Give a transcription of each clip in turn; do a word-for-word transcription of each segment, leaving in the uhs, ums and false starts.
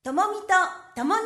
ともみとともに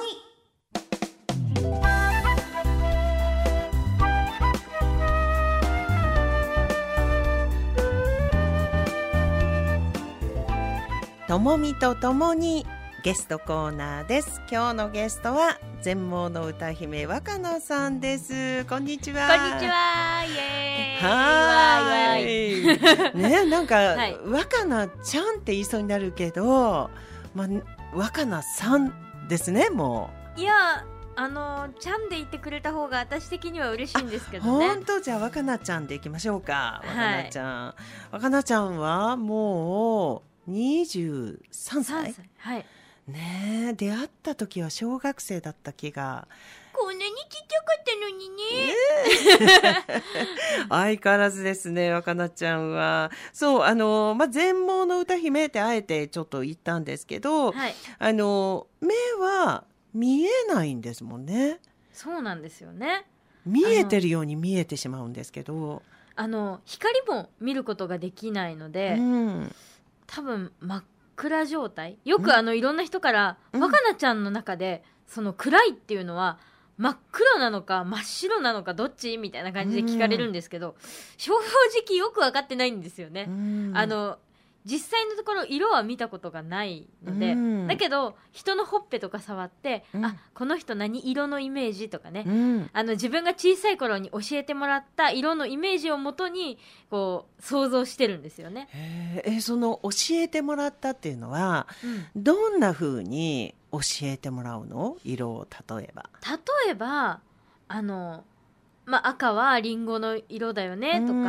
ともみとともにゲストコーナーです。今日のゲストは全盲の歌姫若菜さんです。こんにちは。 こんにちは。イエーイ。 はーい。ね、なんか、 はい、 若菜ちゃんって言いそうになるけど、まあ、若菜さんですね。もういやあのちゃんで言ってくれた方が私的には嬉しいんですけどね。 本当。じゃあ若菜ちゃんでいきましょうか。若はい、 菜ちゃん、若菜ちゃんはもうにじゅうさんさい。 さんさい、はい、 ねえ、出会った時は小学生だった気が。 こんなにちっちゃかったのにね。 相変わらずですね、若菜ちゃんは。そう、あの、まあ、全盲の歌姫ってあえてちょっと言ったんですけど、 はい、 あの、目は見えないんですもんね。 そうなんですよね。 見えてるように見えてしまうんですけど。 あの光も見ることができないので、 うん、 多分真っ暗状態。よくあのいろんな人から、うん、若菜ちゃんの中でその暗いっていうのは真っ黒なのか真っ白なのかどっちみたいな感じで聞かれるんですけど、うん、正直よく分かってないんですよね。うん、あの実際のところ色は見たことがないので、うん、だけど人のほっぺとか触って、うん、あ、この人何色のイメージとかね、うん、あの自分が小さい頃に教えてもらった色のイメージをもとにこう想像してるんですよね。 へえ、その教えてもらったっていうのは、うん、どんな風に教えてもらうの？色を例えば例えばあの、まあ、赤はリンゴの色だよねとか、うん、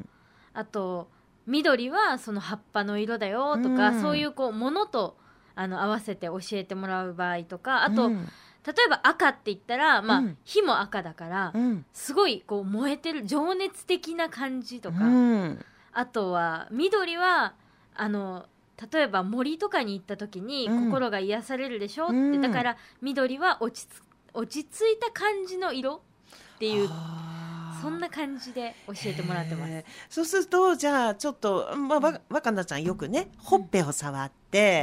あと緑はその葉っぱの色だよとか、うん、そういうこうものとあの合わせて教えてもらう場合とか、あと、うん、例えば赤って言ったら、まあうん、火も赤だから、うん、すごいこう燃えてる情熱的な感じとか、うん、あとは緑はあの例えば森とかに行った時に心が癒されるでしょって、うん、だから緑は落ち着、落ち着いた感じの色っていうそんな感じで教えてもらってます。 そうするとじゃあちょっと、まあ、若菜ちゃんよくねほっぺを触って、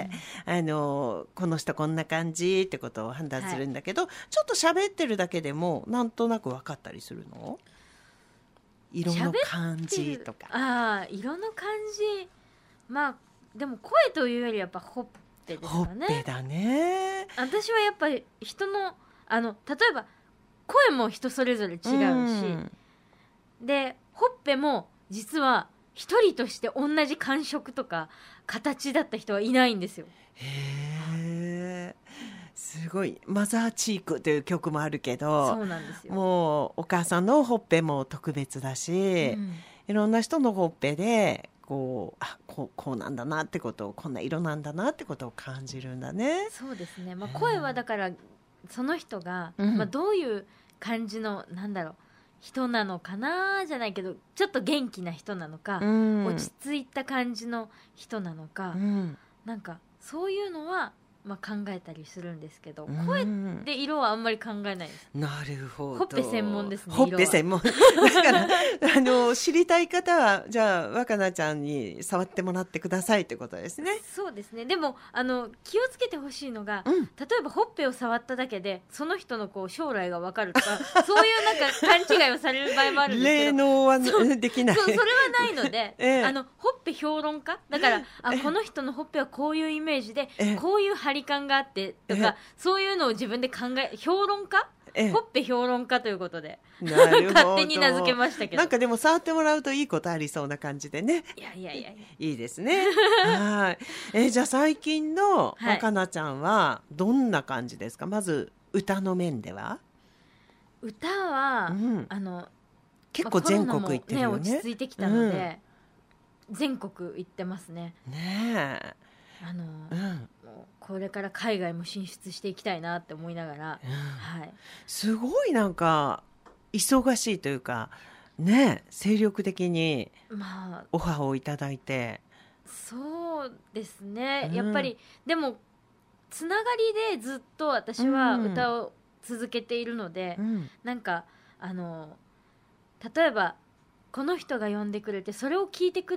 うん、あのこの人こんな感じってことを判断するんだけど、はい、ちょっと喋ってるだけでもなんとなく分かったりするの？色の感じとか。 あ、色の感じ、まあでも声というよりやっぱほっぺですかね。 ほっぺだね。 私はやっぱり人のあの例えば声も人それぞれ違うし、うんでほっぺも実は一人として同じ感触とか形だった人はいないんですよ。 へー、すごい。マザーチークという曲もあるけど、 そうなんですよ。 もうお母さんのほっぺも特別だし、うん、いろんな人のほっぺでこう、あ、こう、こうなんだなってことを、こんな色なんだなってことを感じるんだね。 そうですね、まあ、声はだからその人が、うんまあ、どういう感じのなんだろう人なのかなじゃないけどちょっと元気な人なのか、うん、落ち着いた感じの人なのか、うん、なんかそういうのは、まあ、考えたりするんですけど、うん、声で色はあんまり考えないです。 なるほど。 ほっぺ専門ですね。 ほっぺ専門だからあの知りたい方はじゃあ若菜ちゃんに触ってもらってくださいってことですね。 そうですね。でもあの気をつけてほしいのが、うん、例えばほっぺを触っただけでその人のこう将来が分かるとかそういうなんか勘違いをされる場合もあるんですけど霊能はできない。 そう、それはないので、ええ、あのほっぺ評論家だからあこの人のほっぺはこういうイメージでこういう張り感があってとかそういうのを自分で考え評論家ほっぺ評論家ということで勝手に名付けましたけど、 なんかでも触ってもらうといいことありそうな感じでね。 いやいやいやいやいいですね。はい、えじゃあ最近の若菜ちゃんはどんな感じですか？まず歌の面では。 歌は、うん、あの結構全国行ってるよね。 ね落ち着いてきたので、うん、全国行ってますね。 ねえあの、うん、もうこれから海外も進出していきたいなって思いながら、うんはい、 すごいなんか忙しいというかね精力的にオファーをいただいて、 まあ、そうですね、うん、やっぱりでもつながりでずっと私は歌を続けているので、うん、なんかあの例えばこの人が呼んでくれてそれを聞いてくれ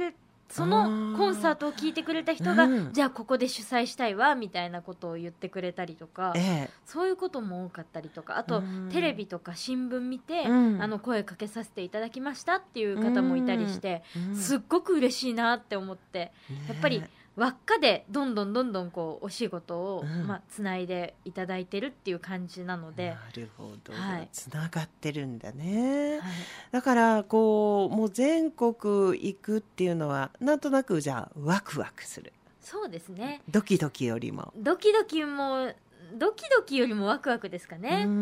そのコンサートを聞いてくれた人が、 うん、 じゃあここで主催したいわみたいなことを言ってくれたりとか、 ええ、 そういうことも多かったりとか、あと、うん、テレビとか新聞見て、 うん、 あの声かけさせていただきましたっていう方もいたりして、 うん、 すっごく嬉しいなって思って、やっぱり輪っかでどんどんどんどんこうお仕事を、うん、まあ、つないでいただいてるっていう感じなので。 なるほど、 はい、 つながってるんだね、 はい、 だからこうもう全国行くっていうのはなんとなくじゃあワクワクする。 そうですね、 ドキドキよりもドキドキもドキドキよりもワクワクですかね。うん、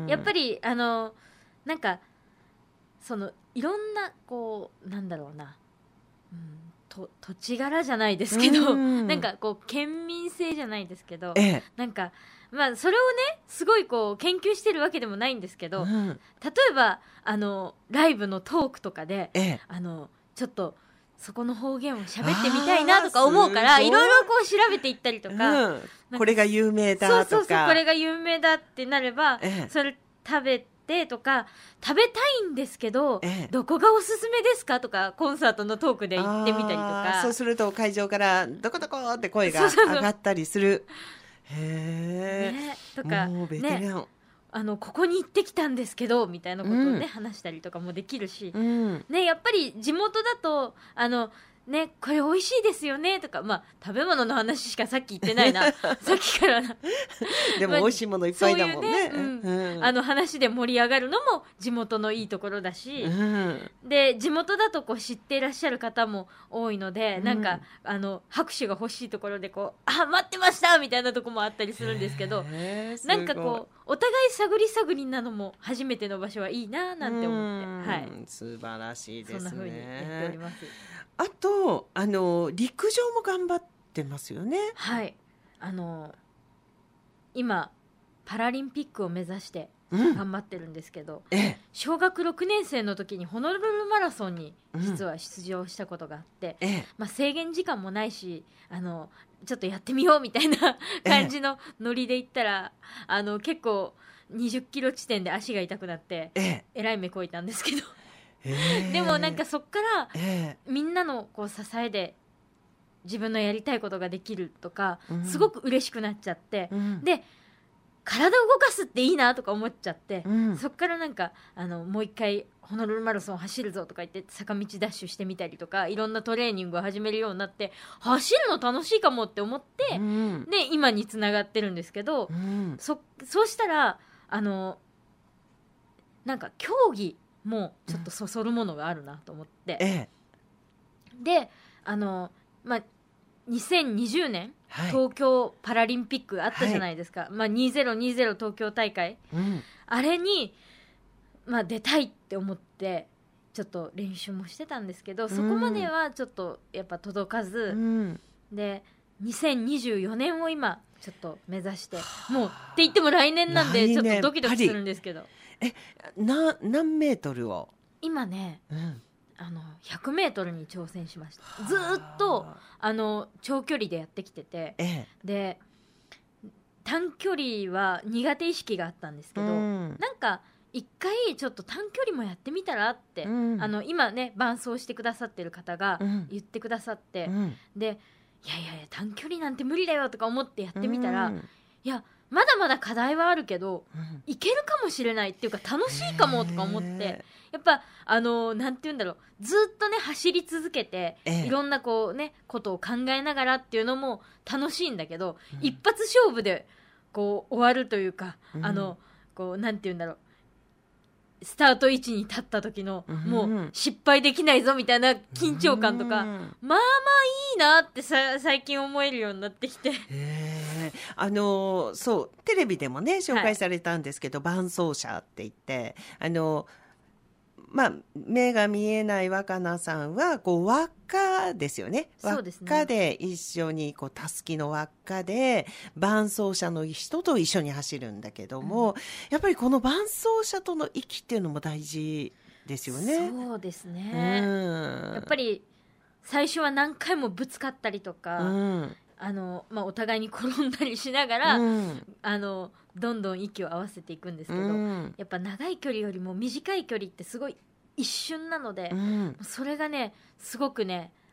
やっぱりあのなんかそのいろんなこうなんだろうな、うん、と土地柄じゃないですけど、うん、なんかこう県民性じゃないですけど、 ええ、 なんかまあそれをねすごいこう研究してるわけでもないんですけど、うん、例えばあのライブのトークとかで、ええ、あのちょっとそこの方言を喋ってみたいなとか思うからいろいろこう調べていったりとか、うん、 かこれが有名だとか、 そうそうそう、これが有名だってなれば、ええ、それ食べてとか食べたいんですけど、ええ、どこがおすすめですかとかコンサートのトークで言ってみたりとか、 そうすると会場からどこどこって声が上がったりする。へえ、 ね、とかもうベテラン、 ね、あのここに行ってきたんですけどみたいなことをね、うん、話したりとかもできるし、うんね、やっぱり地元だとあのね、これ美味しいですよねとか、まあ、食べ物の話しかさっき言ってないなさっきからなでも美味しいものいっぱいだもんね、 そういうね、うんうん、あの話で盛り上がるのも地元のいいところだし、うん、で地元だとこう知っていらっしゃる方も多いので、うん、なんかあの拍手が欲しいところでこうあ待ってましたみたいなとこもあったりするんですけど、なんかこうお互い探り探りなのも初めての場所はいいななんて思って、はい、 素晴らしいですね。 そんな風にやっております。 あとあの陸上も頑張ってますよね。 はい、あの今パラリンピックを目指して頑張ってるんですけど、うん、ええ、小学ろくねん生の時にホノルルマラソンに実は出場したことがあって、うん、ええ、まあ、制限時間もないしあのちょっとやってみようみたいな感じのノリで行ったら、ええ、あの結構にじゅっキロ地点で足が痛くなって、ええ、えらい目こいたんですけどでもなんかそっから、えー、みんなのこう支えで自分のやりたいことができるとか、うん、すごく嬉しくなっちゃって、うん、で体を動かすっていいなとか思っちゃって、うん、そっからなんかあのもう一回ホノルルマラソン走るぞとか言って坂道ダッシュしてみたりとかいろんなトレーニングを始めるようになって走るの楽しいかもって思って、うん、で今につながってるんですけど、うん、そ, そうしたらあのなんか競技もうちょっとそそるものがあるなと思って、うん、ええ、であの、まあ、にせんにじゅうねん、はい、東京パラリンピックあったじゃないですか、はい、まあ、にせんにじゅう東京大会、うん、あれに、まあ、出たいって思ってちょっと練習もしてたんですけど、そこまではちょっとやっぱ届かず、うん、でにせんにじゅうよねんを今ちょっと目指してもうって言っても来年なんでちょっとドキドキするんですけど、 えな何メートルを今ね、うん、あのひゃくメートルに挑戦しました。ずっとあの長距離でやってきてて、ええ、で短距離は苦手意識があったんですけど、うん、なんか一回ちょっと短距離もやってみたらって、うん、あの今ね伴走してくださってる方が言ってくださって、うん、でいやいやいや短距離なんて無理だよとか思ってやってみたら、うん、いやまだまだ課題はあるけど、うん、いけるかもしれないっていうか楽しいかもとか思って、やっぱあのなんて言うんだろう、ずっとね走り続けて、いろんなこうねことを考えながらっていうのも楽しいんだけど、うん、一発勝負でこう終わるというか、うん、あのこうなんて言うんだろう、スタート位置に立った時の、うん、もう失敗できないぞみたいな緊張感とか、うん、まあまあいいなってさ最近思えるようになってきて、 へあのそうテレビでもね紹介されたんですけど、はい、伴走者って言ってあのまあ、目が見えない若菜さんはこう輪っかですよね。輪っかで一緒にこうたすきの輪っかで伴走者の人と一緒に走るんだけども、うん、やっぱりこの伴走者との息っていうのも大事ですよね。 そうですね、うん、やっぱり最初は何回もぶつかったりとか、うん、あのまあ、お互いに転んだりしながら、うん、あのどんどん息を合わせていくんですけど、うん、やっぱ長い距離よりも短い距離ってすごい一瞬なので、うん、それがねすごくね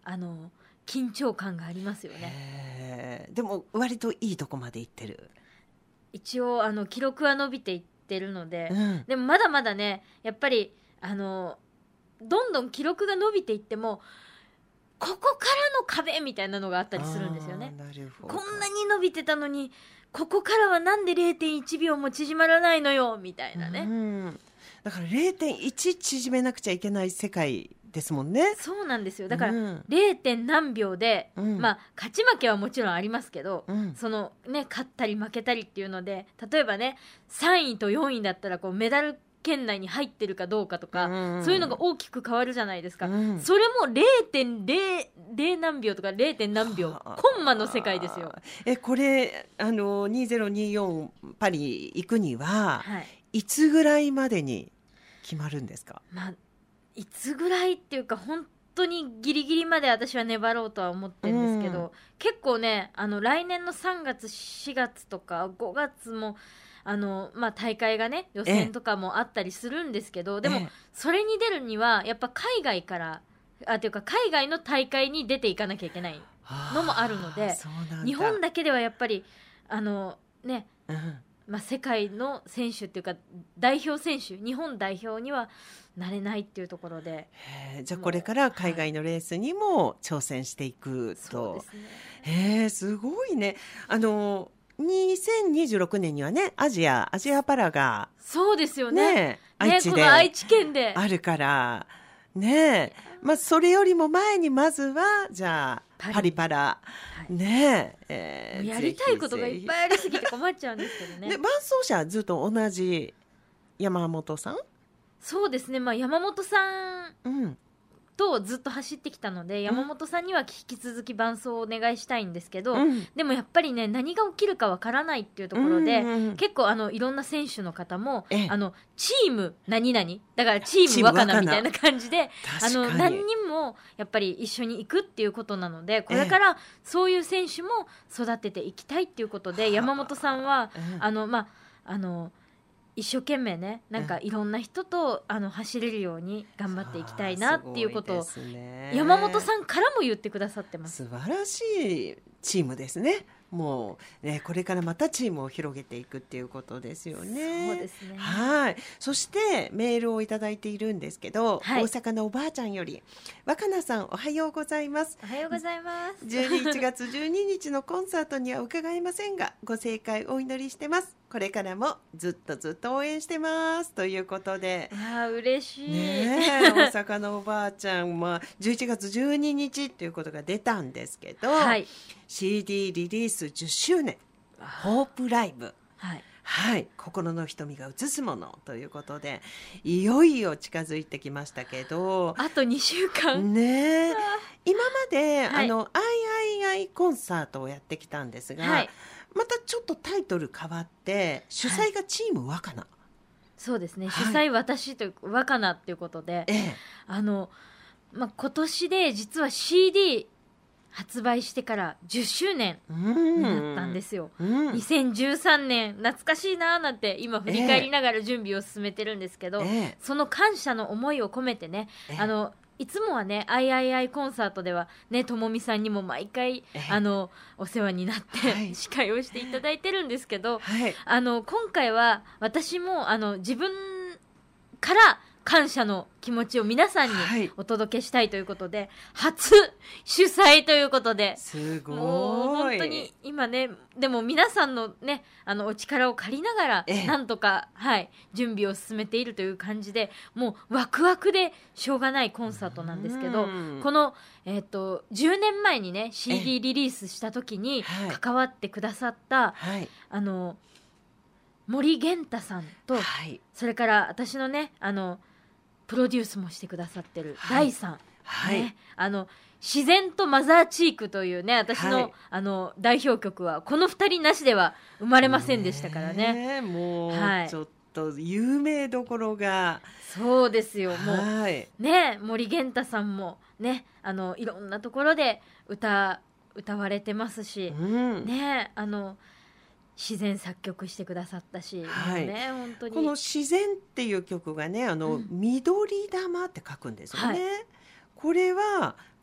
あの緊張感がありますよね。 へー、でも割といいとこまで行ってる。 一応あの記録は伸びていってるので、 うん、 でもまだまだねやっぱりあのどんどん記録が伸びていってもここからの壁みたいなのがあったりするんですよね。 なるほど。 こんなに伸びてたのにここからはなんで れいてんいち 秒も縮まらないのよみたいなね、 うん、だから れいてんいち 縮めなくちゃいけない世界ですもんね。 そうなんですよ。だから、 うん、 れい. 点何秒で、 うん、 まあ勝ち負けはもちろんありますけど、 うん、 そのね勝ったり負けたりっていうので、例えばねさんいとよんいだったらこうメダル圏内に入ってるかどうかとか、うん、そういうのが大きく変わるじゃないですか、うん、それも れいてんれい 何秒とか れい. 点何秒コンマの世界ですよ。 えこれあのにせんにじゅうよんパリ行くには、はい、いつぐらいまでに決まるんですか？ まあいつぐらいっていうか本当にギリギリまで私は粘ろうとは思ってるんですけど、うん、結構ねあの来年のさんがつしがつとかごがつもあの、まあ、大会がね予選とかもあったりするんですけど、でもそれに出るにはやっぱ海外からあというか海外の大会に出ていかなきゃいけないのもあるので、日本だけではやっぱりあのね、うんまあ、世界の選手っていうか代表選手日本代表にはなれないっていうところで、 へじゃあこれから海外のレースにも挑戦していくと、はい、そうですね。へすごいね。あのにせんにじゅうろくねんにはねアジアアジアパラがそうですよね、 ね愛知で、 ね、この愛知県であるからね、まあ、それよりも前にまずはじゃあパリパラ、はい、ねえー、やりたいことがいっぱいありすぎて困っちゃうんですけどね。 で伴走者はずっと同じ山本さん？ そうですね、まあ、山本さん、うんとずっと走ってきたので、山本さんには引き続き伴走をお願いしたいんですけど、うん、でもやっぱりね何が起きるかわからないっていうところで、うんうんうん、結構あのいろんな選手の方もあのチーム何々だからチーム若菜みたいな感じであの何人もやっぱり一緒に行くっていうことなので、これからそういう選手も育てていきたいっていうことで、山本さんは、うん、あのまああの一生懸命ねなんかいろんな人とあの走れるように頑張っていきたいなっていうことを山本さんからも言ってくださってます。 素晴らしいチームですね。もうねこれからまたチームを広げていくっていうことですよね。 そうですね。 はい。そしてメールをいただいているんですけど、はい、大阪のおばあちゃんより若菜さんおはようございます。 おはようございます。 じゅうにがつじゅうににちのコンサートには伺いませんがご盛快お祈りしてます。これからもずっとずっと応援してますということで、 あー嬉しいね大阪のおばあちゃんはじゅういちがつじゅうににちっていうことが出たんですけど、はい、シーディー リリースじゅっしゅうねんホープライブ、はいはい、心の瞳が映すものということでいよいよ近づいてきましたけど、 あとにしゅうかんね今まで、はい、あのアイアイアイコンサートをやってきたんですが、はい、またちょっとタイトル変わって主催がチーム若菜、はい、 そうですね、はい、主催私という若菜っていうことで、ええあのまあ、今年で実は シーディー発売してからじゅっしゅうねんになったんですよ、うん、にせんじゅうさんねん懐かしいなーなんて今振り返りながら準備を進めてるんですけど、ええ、その感謝の思いを込めてね、え、あのいつもはね アイアイアイ コンサートではねともみさんにも毎回あのお世話になって、はい、司会をしていただいてるんですけど、はい、あの今回は私もあの自分から感謝の気持ちを皆さんにお届けしたいということで、はい、初主催ということで、 すごいもう本当に今ねでも皆さんのねあのお力を借りながらなんとか、はい、準備を進めているという感じで、もうワクワクでしょうがないコンサートなんですけど、この、えーと、じゅうねんまえにね シーディー リリースした時に関わってくださった、はい、あの森源太さんと、はい、それから私のねあのプロデュースもしてくださってる大さん、はいね、あの自然とマザーチークというね私の、はい、あの代表曲はこのふたりなしでは生まれませんでしたからね。 もう、はい、ちょっと有名どころがそうですよもう、はい、ね森源太さんもねあのいろんなところで歌歌われてますし、うん、ねあの自然作曲してくださったし、はいね、本当にこの自然っていう曲がねあの、うん、緑玉って書くんですよね、はい、これはこ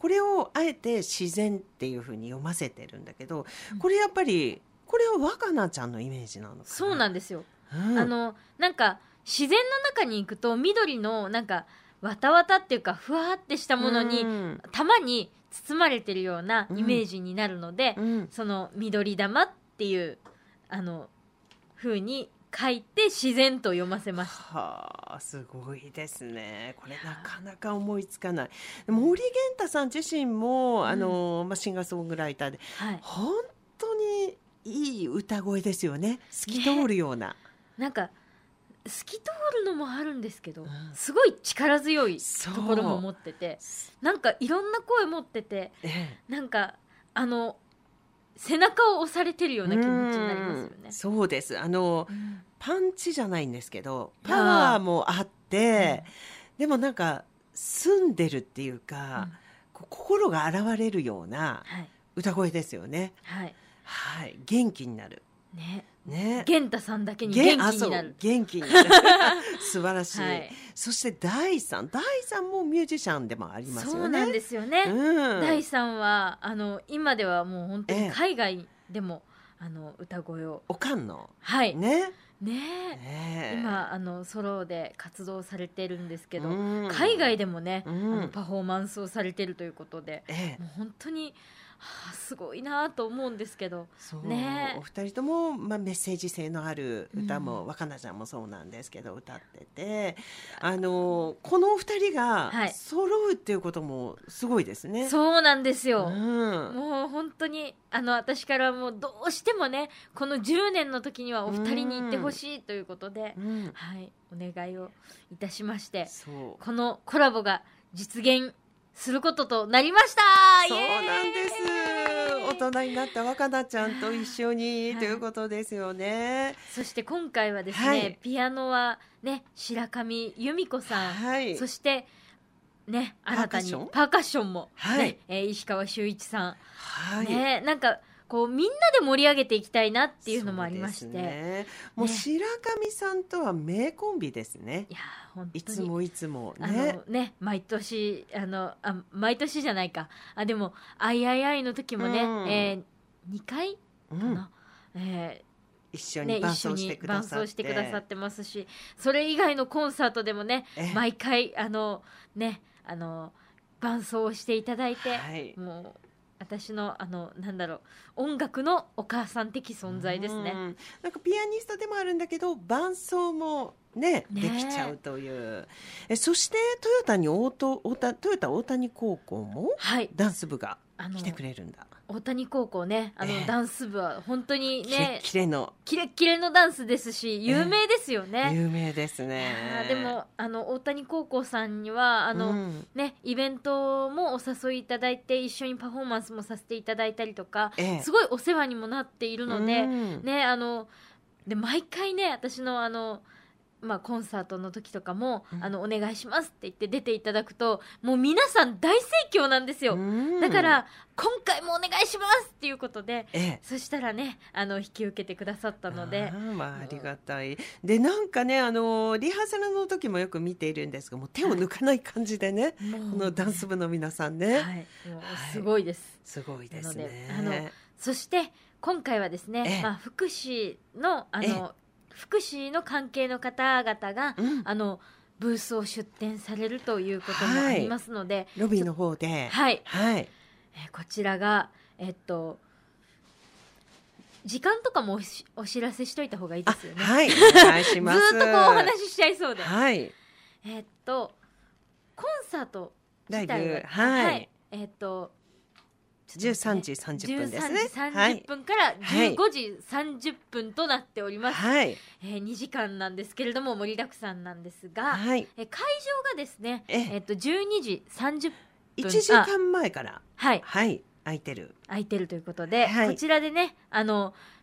これをあえて自然っていうふうに読ませてるんだけど、これやっぱりこれは若菜ちゃんのイメージなのかな。 そうなんですよ、 うん、 あのなんか自然の中に行くと緑のなんかわたわたっていうかふわってしたものに、うん、たまに包まれてるようなイメージになるので、うん、その緑玉っていうあの風に書いて自然と読ませました。 はあ、すごいですね。これなかなか思いつかない。森源太さん自身も、うん、あのまあ、シンガーソングライターで、はい、本当にいい歌声ですよね。透き通るような、ね、 なんか透き通るのもあるんですけど、うん、すごい力強いところも持ってて、なんかいろんな声持ってて、ええ、なんかあの背中を押されてるような気持ちになりますよね。 うそうです。あの、うん、パンチじゃないんですけどパワーもあって、うん、でもなんか澄んでるっていうか、うん、心が洗われるような歌声ですよね。はい、はい、元気になるね。ね、源太さんだけに元気になる。 元気になる素晴らしい、はい、そして大さん大さんもミュージシャンでもありますよね。 そうなんですよね、うん、大さんはあの今ではもう本当に海外でも、ええ、あの歌声をおかんのはいねねえ、今あのソロで活動されてるんですけど、うん、海外でもね、うん、あのパフォーマンスをされてるということで、ええ、もう本当にはあ、すごいなと思うんですけど、 そうね、お二人とも、まあ、メッセージ性のある歌も、うん、若菜ちゃんもそうなんですけど歌ってて、あのこのお二人が揃うっていうこともすごいですね。 そうなんですよ、うん、もう本当にあの私からもうどうしてもねこのじゅうねんの時にはお二人に行ってほしいということで、うん、はい、お願いをいたしまして、そうこのコラボが実現することとなりました。 そうなんです。大人になった若菜ちゃんと一緒に、はい、ということですよね。 そして今回はですね、はい、ピアノはね白上由美子さん、はい、そしてね新たにパーカッションも、ね、はい、えー、石川修一さん、はい、ね、なんかこうみんなで盛り上げていきたいなっていうのもありまして、ね、 もう白上さんとは名コンビですね。 いや本当にいつもいつもね, あのね毎年あのあ毎年じゃないかあでも「あいあいあい」の時もね、うん、えー、にかいかな、うん、えー一緒に伴奏してくださって、ね、 伴奏してくださってますし、それ以外のコンサートでもね毎回あのねあの伴奏をしていただいて、はい、もう私のあのなんだろう音楽のお母さん的存在ですね。 うんなんかピアニストでもあるんだけど伴奏もね、ねできちゃうというえそしてトヨタに大トトヨタ大谷高校もダンス部が来てくれるんだ。 大谷高校ねあの、えー、ダンス部は本当にねキレッキレのキレッキレのダンスですし有名ですよね、 えー、有名ですね。 でもあの大谷高校さんにはあの、うん、ね、イベントもお誘いいただいて一緒にパフォーマンスもさせていただいたりとか、えー、すごいお世話にもなっているので、うん、ね、あので毎回ね私のあのまあ、コンサートの時とかも、うん、あのお願いしますって言って出ていただくともう皆さん大盛況なんですよ、うん、だから今回もお願いしますっていうことで、ええ、そしたらねあの引き受けてくださったのであ,、まあ、ありがたいでなんかねあのリハーサルの時もよく見ているんですがもう手を抜かない感じでね、はい、このダンス部の皆さんね、 はい、もうすごいです、はい、 すごいですね。 あのそして今回はですね、ええ、まあ、福祉のあの、ええ福祉の関係の方々が、うん、あのブースを出展されるということもありますので、 はい、ロビーの方で、 はいはい、えこちらが、えっと、時間とかも お, お知らせしといた方がいいですよね。 はい、お願いします。 ずっとこうお話ししちゃいそうで、 はい、 えっとコンサート自体は、 はいはい、 えっとじゅうさんじさんじゅっぷんですね。 じゅうさんじさんじゅっぷんからじゅうごじさんじゅっぷんとなっております、はい、えー、にじかんなんですけれども盛りだくさんなんですが、はい、えー、会場がですねええー、とじゅうにじさんじゅっぷんいちじかんまえからはい、 はい、空いてる空いてるということで、はい、こちらでねあの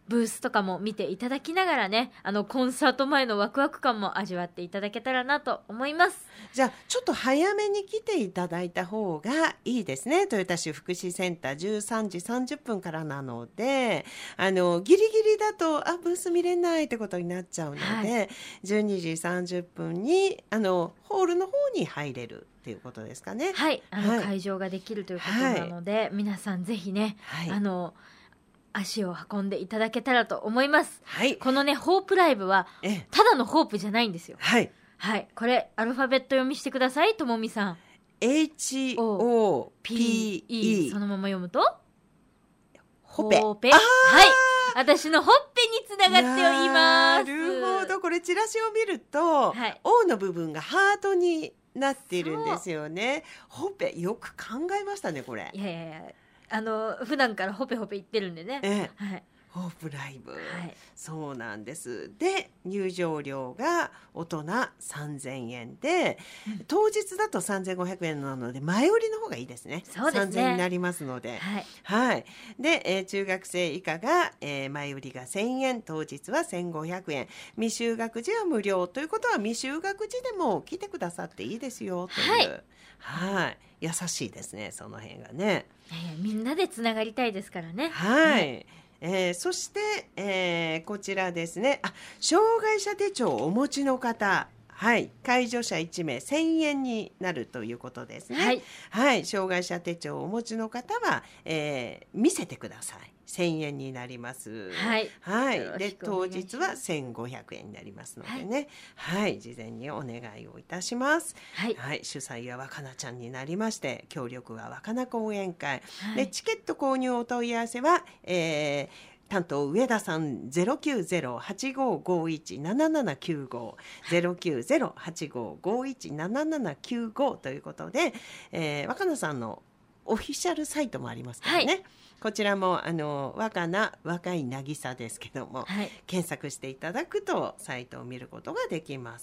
ブースとかも見ていただきながらね、あのコンサート前のワクワク感も味わっていただけたらなと思います。 じゃあちょっと早めに来ていただいた方がいいですね。豊田市福祉センターじゅうさんじさんじゅっぷんからなので、あのギリギリだとあブース見れないってことになっちゃうので、はい、じゅうにじさんじゅっぷんにあのホールの方に入れるっていうことですかね。 はい、あの、はい、会場ができるということなので、はい、皆さんぜひね、はい、あの足を運んでいただけたらと思います、はい、このねホープライブはただのホープじゃないんですよ。はい、はい、これアルファベット読みしてください、ともみさん。 エイチオーピーイーそのまま読むとほぺ。 ほーぺ。はい、私のほっぺにつながっております。 なるほど。これチラシを見ると、はい、O の部分がハートになっているんですよね。ほっぺ、よく考えましたねこれ。 いやいやいや、あの普段からほぺほぺ言ってるんでね、ええ、はい、 ホープライブ、はい、そうなんです。で入場料が大人さんぜんえんで、うん、当日だとさんぜんごひゃくえんなので前売りの方がいいですね。 そうですね、 さんぜんえんになりますので、はいはい、で、えー、中学生以下が、えー、前売りがせんえん、当日はせんごひゃくえん、未就学児は無料ということは未就学児でも来てくださっていいですよという、はい、はい、優しいですね、その辺がね。 えー、みんなでつながりたいですからね。 はい、はい、えー、そして、えー、こちらですね、あ、障害者手帳をお持ちの方、はい、介助者いちめいせんえんになるということですね。はい、はい、障害者手帳をお持ちの方は、えー、見せてください。せんえんになります。はい、はい、で当日はせんごひゃくえんになりますのでね、はい、はい、事前にお願いをいたします。はい、はい、主催は若菜ちゃんになりまして、協力は若菜講演会、はい、でチケット購入お問い合わせは、えー担当上田さん ゼロきゅうゼロ はちごごいち ななななきゅうご ゼロきゅうゼロ はちごごいち ななななきゅうごということで、えー、若菜さんのオフィシャルサイトもありますからね、はい、こちらもあの若菜若い渚ですけども、はい、検索していただくとサイトを見ることができます。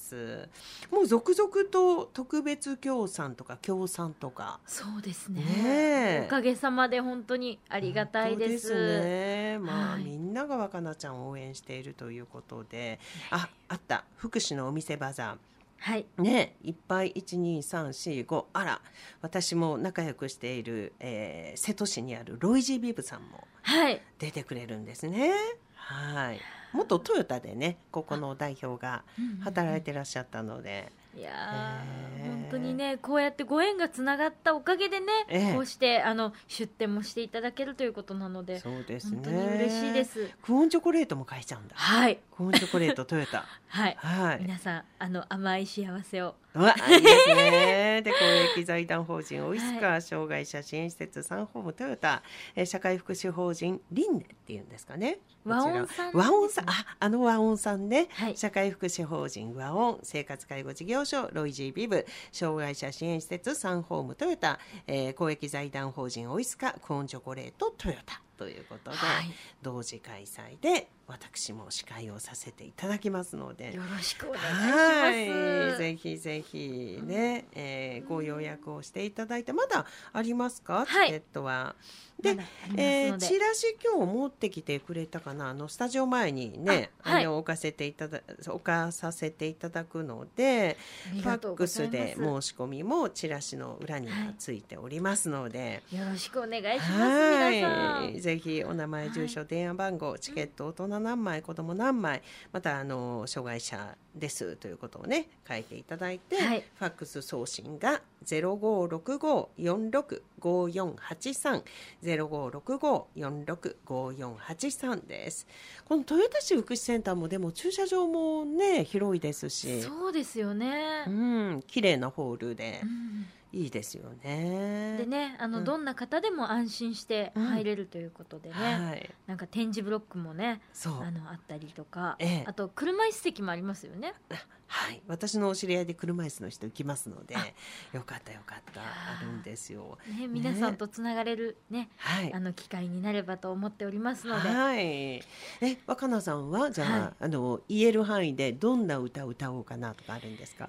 もう続々と特別協賛とか協賛とか。 そうです ね, ねおかげさまで本当にありがたいです。 本当ですね、まあ、はい、みんなが若菜ちゃんを応援しているということで、あ、あった福祉のお店バザー、はいね、いっぱいいちにさんしご、あら私も仲良くしている、えー、瀬戸市にあるロイジービブさんも出てくれるんですね。はい、元トヨタでねここの代表が働いてらっしゃったので、 いや、えー、本当にねこうやってご縁がつながったおかげでね、えー、こうしてあの出店もしていただけるということなので、 そうですね、 本当に嬉しいです。 クオンチョコレートも買えちゃうんだ。はい、クオンチョコレートトヨタはい、はい、皆さんあの甘い幸せを。 うわいいですね。で公益財団法人オイスカー、はい、障害者支援施設サンホームトヨタ、えー、社会福祉法人リンネっていうんですかね、 和音さん、ね、 和音さん、あ、あの和音さんね、はい、社会福祉法人和音、生活介護事業所ロイジービブ、障害者支援施設サンホームトヨタ、えー、公益財団法人オイスカクオンチョコレートトヨタということで、はい、同時開催で私も司会をさせていただきますのでよろしくお願いします。 はい、ぜひぜひね、えー、ご予約をしていただいて、まだありますか、チケットは、はい、で、えー、チラシ今日持ってきてくれたかな、あのスタジオ前にね、あ、はい、あの置かせていただ置かさせていただくので、ファックスで申し込みもチラシの裏にはついておりますので、 はい、よろしくお願いします。皆さんぜひお名前、住所、電話番号、チケット大人何枚、子供何枚、またあの障害者ですということをね書いていただいて、はい、ファックス送信が ゼロごろくご よんろく ごよんはちさん ゼロごろくご よんろく ごよんはちさんです。この豊田市福祉センターもでも駐車場もね広いですし、 そうですよね、 うん、綺麗なホールで、うん、いいですよね。 でね、あの、うん、どんな方でも安心して入れるということでね、うん、はい、なんか展示ブロックもね、あのあったりとか、ええ、あと車椅子席もありますよね。 はい、私のお知り合いで車椅子の人行きますので、よかったよかった、あるんですよ、 ね、皆さんとつながれる、ね、はい、あの機会になればと思っておりますので、 はい、え若菜さんはじゃあ、はい、あの言える範囲でどんな歌を歌おうかなとかあるんですか。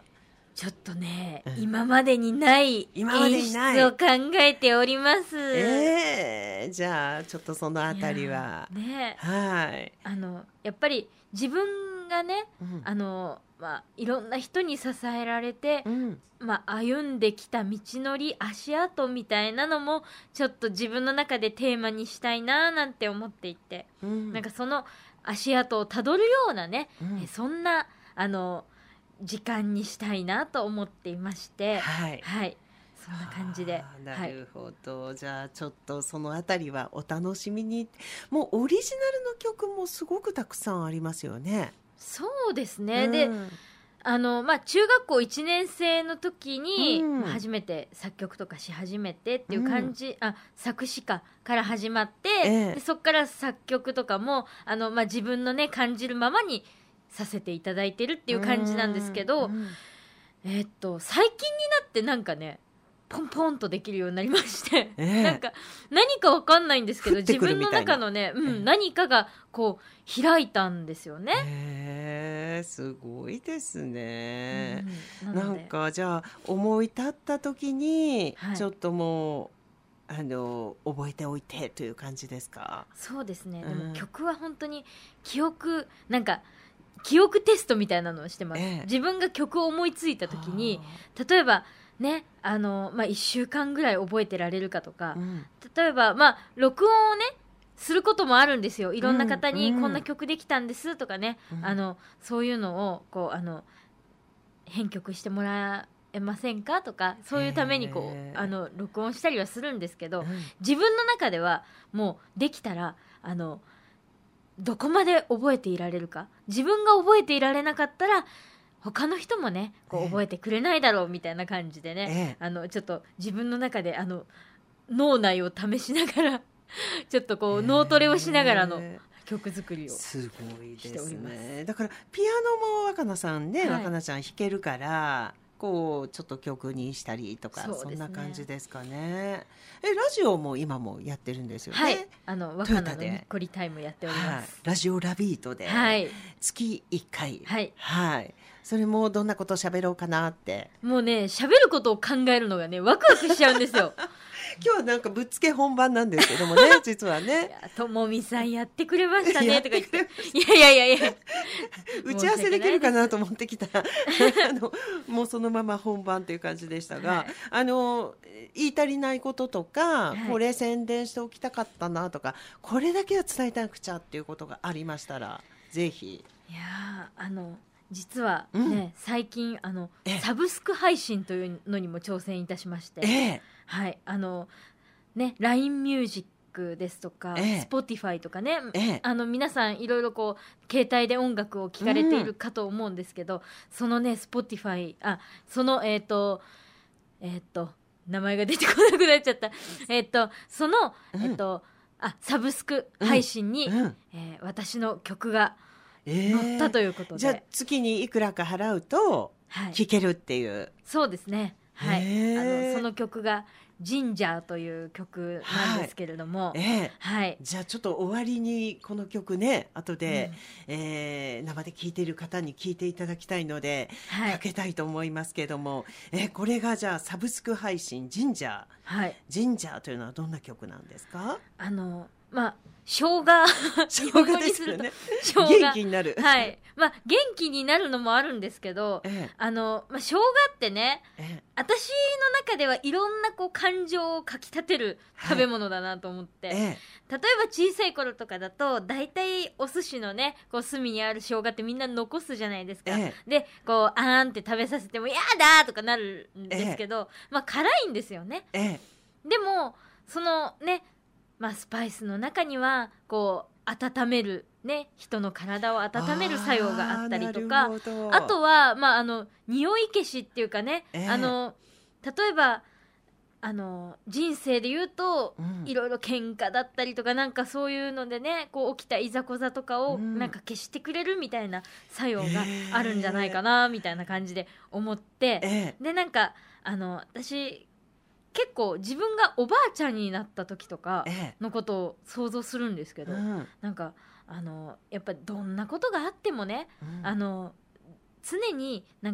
ちょっとね、 うん今までにない今まで演にない出を考えております。 えー、じゃあちょっとそのあたりは。 いやーね、 はい。 あのやっぱり自分がね、 うんあのまあ、いろんな人に支えられて、 うんまあ、歩んできた道のり足跡みたいなのもちょっと自分の中でテーマにしたいななんて思っていて、 うんなんかその足跡をたどるようなね、 うんえそんなあの時間にしたいなと思っていまして、 はいはい、そんな感じであーなはい、 るほど、じゃあちょっとそのあたりはお楽しみに。もうオリジナルの曲もすごくたくさんありますよね。 そうですね、でうんあのまあ、中学校いちねん生の時に、 うんまあ初めて作曲とかし始めてっていう感じ、あ作詞家から始まって、 ええでそこから作曲とかもあの、まあ、自分のね感じるままにさせていただいてるっていう感じなんですけど、 うんえーっと最近になってなんかねポンポンとできるようになりまして、 ええなんか何かわかんないんですけど降って自分のくるみたいな中のね、うんええ何かがこう開いたんですよね。 へえすごいですね。 うんなんなのでかじゃあ思い立った時にはいちょっともう、あの覚えておいてという感じですか。 そうですね、 うんでも曲は本当に記憶なんか記憶テストみたいなのをしてます、 ええ自分が曲を思いついた時には例えばねあの、まあ、いっしゅうかんぐらい覚えてられるかとかあ、うん例えば、まあ、録音をねすることもあるんですよ。いろんな方にうんうんこんな曲できたんですとかね、 うんあのそういうのをこうあの編曲してもらえませんかとかそういうためにこへーうあの録音したりはするんですけど、 うん自分の中ではもうできたらあのどこまで覚えていられるか、自分が覚えていられなかったら他の人もねこうええ覚えてくれないだろうみたいな感じでね、 ええあのちょっと自分の中であの脳内を試しながらちょっとこう脳トレをしながらのへ曲作りを。 ーすごいですしておりまね。だからピアノも若菜さんね、 はい若菜ちゃん弾けるからこうちょっと曲にしたりとかそそ,、 うですねんな感じですかね。えラジオも今もやってるんですよね。 はい、あの若菜のトヨタでにっこりタイムやっておりまはいす。 ラジオラビートではい、 月いっかい、 はいはいそれもどんなこと喋ろうかなって。 もうね喋ることを考えるのがねワクワクしちゃうんですよ。 今日はなんかぶっつけ本番なんですけどもね実はいねやともみさんやってくれましたやっねとか言っててくれいやいやいやいや打ち合わせできるかなと思ってきたあのもうそのまま本番という感じでしたが、 はいあの言い足りないこととか、 はいこれ宣伝しておきたかったなとかこれだけは伝えたくちゃっていうことがありましたらぜひ。 いやーあの実はね、 うん最近あのええサブスク配信というのにも挑戦いたしまして、 ええはいあのね ライン ミュージックですとか、 ええ Spotify とかね、 ええあの皆さんいろいろこう携帯で音楽を聴かれているかと思うんですけど、そのね Spotify あそのえっ、とえっ、と名前が出てこなくなっちゃったえっとそのうんえっ、とあサブスク配信に、 うんえー私の曲がええ載ったということで、 じゃあ月にいくらか払うとはい、 聴けるっていう。 そうですね、はい、 へーあのその曲が「ジンジャー」という曲なんですけれども、 ええはい、 じゃあちょっと終わりにこの曲ね後で、えー生で聴いている方に聴いていただきたいので、 はいかけたいと思いますけども、えーこれがじゃあサブスク配信ジンジャーはい、 ジンジャーというのはどんな曲なんですか？ あのまあ生姜生姜ですよね日本語にすると生姜元気になる、 はい、まあ元気になるのもあるんですけど、 ええあのまあ、生姜ってねえ私の中ではいろんなこう感情をかきたてる食べ物だなと思って、 ええ例えば小さい頃とかだと大体お寿司のねこう隅にある生姜ってみんな残すじゃないですか、 えでこうあーんって食べさせてもやだーとかなるんですけど、まあ辛いんですよね。 ええでもそのね、まあ、スパイスの中にはこう温めるね人の体を温める作用があったりとか、 あーなるほどあとはまああの匂い消しっていうかね、 ええあの例えばあの人生で言うと、 うんいろいろ喧嘩だったりとかなんかそういうのでねこう起きたいざこざとかをうんなんか消してくれるみたいな作用があるんじゃないかなみたいな感じで思って、 ええでなんかあの私結構自分がおばあちゃんになった時とかえのことを想像するんですけど、 えうんなんかあのやっぱどんなことがあってもね、 うんあの常になんか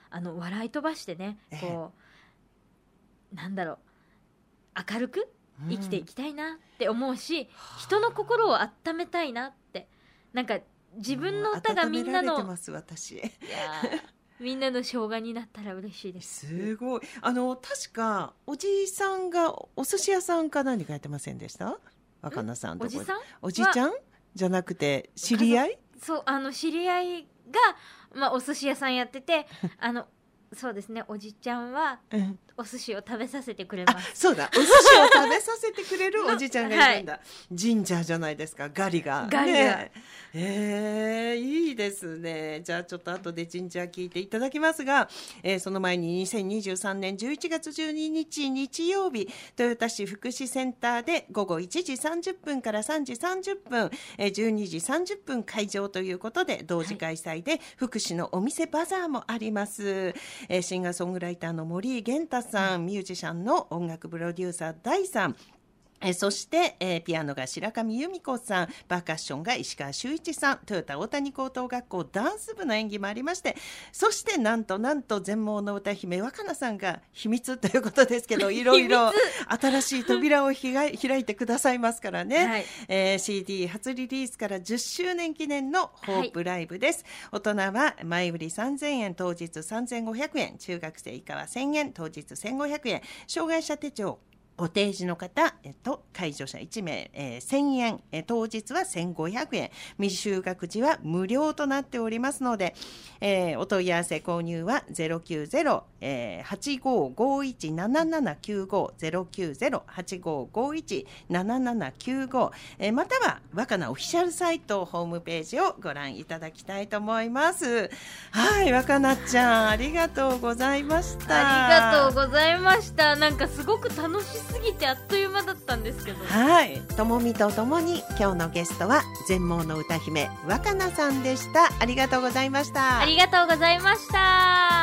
あの笑い飛ばしてねこう、ええ、なんだろう明るく生きていきたいなって思うし、うん、人の心を温めたいなってなんか自分の歌がみんなの、 温められてます私。いやみんなの生姜になったら嬉しいです。 すごい。あの確かおじさんがお寿司屋さんか何かやってませんでした？若菜さんとこ。 おじさん？ おじちゃんじゃなくて知り合い？ そうあの知り合いが、まあ、お寿司屋さんやっててあのそうですねおじちゃんはお寿司を食べさせてくれます。 そうだお寿司を食べさせてくれるおじちゃんがいるんだ、はい、ジンジャーじゃないですかガリがガリが、ね、 えー、いいですね。じゃあちょっと後でジンジャー聞いていただきますが、えー、その前ににせんにじゅうさんねんじゅういちがつじゅうににち日曜日豊田市福祉センターで午後いちじさんじゅっぷんからさんじさんじゅっぷん、えー、じゅうにじさんじゅっぷん会場ということで同時開催で、はい、福祉のお店バザーもあります。えー、シンガーソングライターの森井源太さん、ミュージシャンの音楽プロデューサー大さん、えそして、えー、ピアノが白上由美子さん、パーカッションが石川修一さん、トヨタ大谷高等学校ダンス部の演技もありまして、そしてなんとなんと全盲の歌姫若菜さんが秘密ということですけどいろいろ新しい扉をひが開いてくださいますからね、はい、えー、シーディー 初リリースからじゅっしゅうねん記念のホープライブです、はい、大人は前売りさんぜんえん、当日さんぜんごひゃくえん、中学生以下はせんえん、当日せんごひゃくえん、障害者手帳ご提示の方、えっと、介助者いちめい、えー、せんえん、えー、当日はせんごひゃくえん、未就学児は無料となっておりますので、えー、お問い合わせ購入はゼロきゅうゼロ、はちごごいちななななきゅうご ゼロきゅうゼロ はちごごいちななななきゅうご、えー、または若菜オフィシャルサイトホームページをご覧いただきたいと思います。はい、若菜ちゃんありがとうございました。 ありがとうございました。なんかすごく楽しすぎてあっという間だったんですけど、 はい、ともみとともに今日のゲストは全盲の歌姫若菜さんでした。ありがとうございました。 ありがとうございました。